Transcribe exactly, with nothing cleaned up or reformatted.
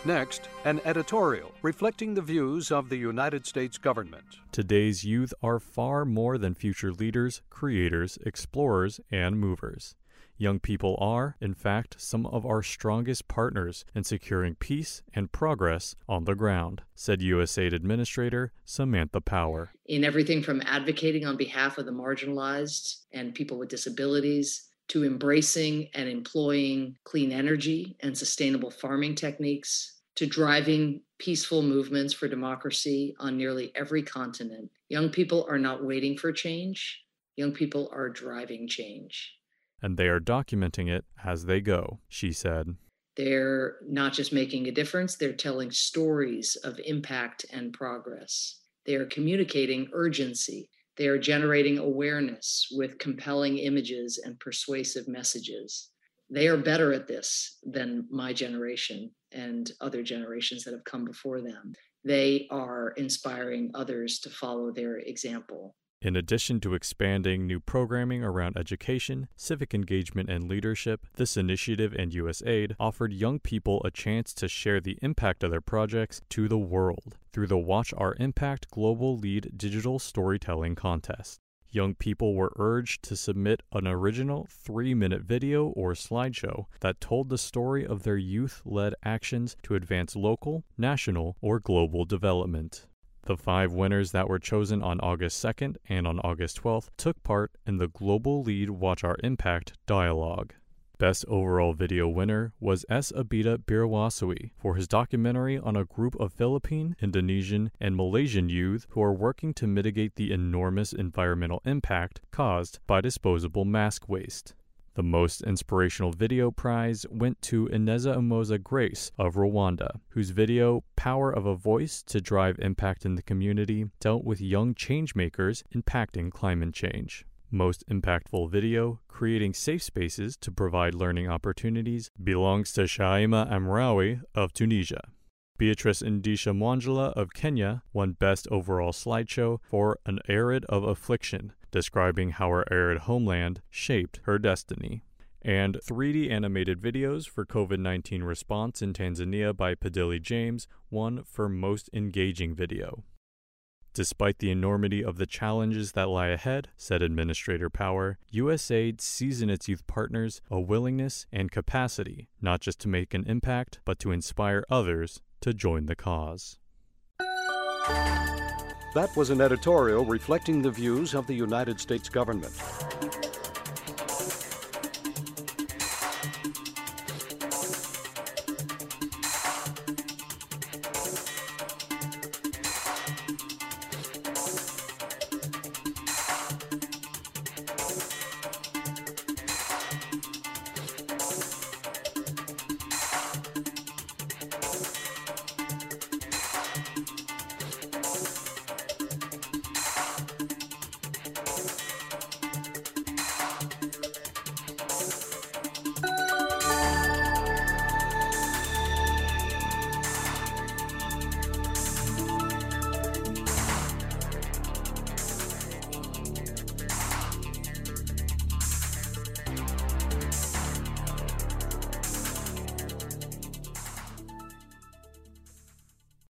Next, an editorial reflecting the views of the United States government. Today's youth are far more than future leaders, creators, explorers, and movers. Young people are, in fact, some of our strongest partners in securing peace and progress on the ground, said U S A I D Administrator Samantha Power. In everything from advocating on behalf of the marginalized and people with disabilities, to embracing and employing clean energy and sustainable farming techniques, to driving peaceful movements for democracy on nearly every continent. Young people are not waiting for change. Young people are driving change. And they are documenting it as they go, she said. They're not just making a difference, they're telling stories of impact and progress. They are communicating urgency. They are generating awareness with compelling images and persuasive messages. They are better at this than my generation and other generations that have come before them. They are inspiring others to follow their example. In addition to expanding new programming around education, civic engagement, and leadership, this initiative and U S A I D offered young people a chance to share the impact of their projects to the world through the Watch Our Impact Global Lead Digital Storytelling Contest. Young people were urged to submit an original three-minute video or slideshow that told the story of their youth-led actions to advance local, national, or global development. The five winners that were chosen on August second and on August twelfth took part in the Global Lead Watch Our Impact Dialogue. Best overall video winner was S. Abida Birawasui for his documentary on a group of Philippine, Indonesian, and Malaysian youth who are working to mitigate the enormous environmental impact caused by disposable mask waste. The Most Inspirational Video prize went to Ineza Umoza Grace of Rwanda, whose video, Power of a Voice to Drive Impact in the Community, dealt with young changemakers impacting climate change. Most Impactful Video, Creating Safe Spaces to Provide Learning Opportunities, belongs to Shaima Amraoui of Tunisia. Beatrice Ndisha Mwangela of Kenya won Best Overall Slideshow for An Arid of Affliction, describing how her arid homeland shaped her destiny. And three D animated videos for COVID nineteen response in Tanzania by Padili James won for Most Engaging Video. Despite the enormity of the challenges that lie ahead, said Administrator Power, U S A I D sees in its youth partners a willingness and capacity, not just to make an impact, but to inspire others to join the cause. That was an editorial reflecting the views of the United States government.